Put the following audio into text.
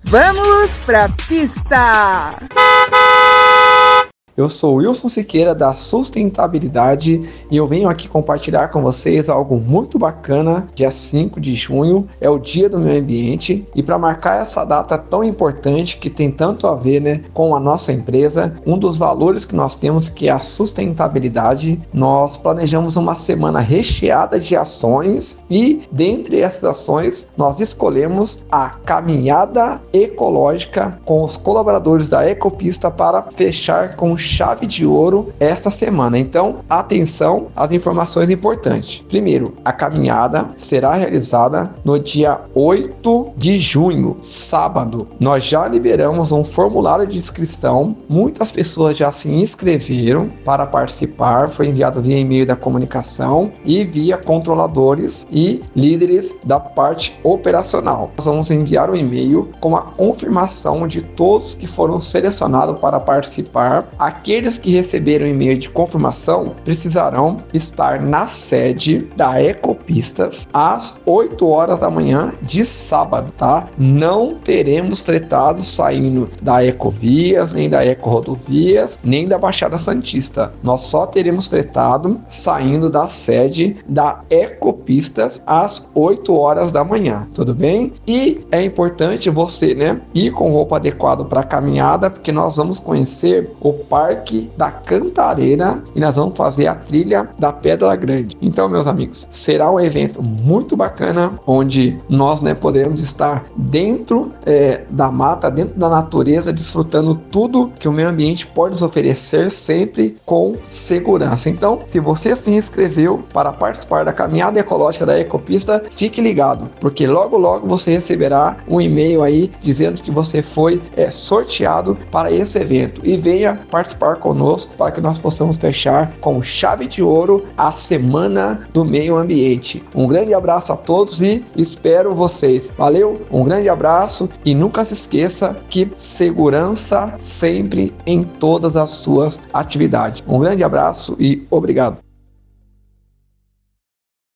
Vamos pra pista! Eu sou Wilson Siqueira da Sustentabilidade e eu venho aqui compartilhar com vocês algo muito bacana. Dia 5 de junho é o Dia do Meio Ambiente e para marcar essa data tão importante que tem tanto a ver, com a nossa empresa, um dos valores que nós temos que é a sustentabilidade, nós planejamos uma semana recheada de ações e dentre essas ações nós escolhemos a caminhada ecológica com os colaboradores da Ecopista para fechar com chave de ouro esta semana. Então, atenção às informações importantes. Primeiro, a caminhada será realizada no dia 8 de junho, sábado. Nós já liberamos um formulário de inscrição. Muitas pessoas já se inscreveram para participar. Foi enviado via e-mail da comunicação e via controladores e líderes da parte operacional. Nós vamos enviar um e-mail com a confirmação de todos que foram selecionados para participar. Aqueles que receberam e-mail de confirmação precisarão estar na sede da Ecopistas às 8 horas da manhã de sábado, tá? Não teremos fretados saindo da Ecovias, nem da Ecorodovias, nem da Baixada Santista. Nós só teremos fretado saindo da sede da Ecopistas às 8 horas da manhã, tudo bem? E é importante você, ir com roupa adequada para a caminhada, porque nós vamos conhecer o Parque da Cantareira e nós vamos fazer a trilha da Pedra Grande. Então, meus amigos, será um evento muito bacana, onde nós poderemos estar dentro da mata, dentro da natureza, desfrutando tudo que o meio ambiente pode nos oferecer, sempre com segurança. Então, se você se inscreveu para participar da caminhada ecológica da Ecopista, fique ligado, porque logo logo você receberá um e-mail aí dizendo que você foi sorteado para esse evento e venha participar conosco para que nós possamos fechar com chave de ouro a Semana do Meio Ambiente. Um grande abraço a todos e espero vocês. Valeu, um grande abraço e nunca se esqueça que segurança sempre em todas as suas atividades. Um grande abraço e obrigado.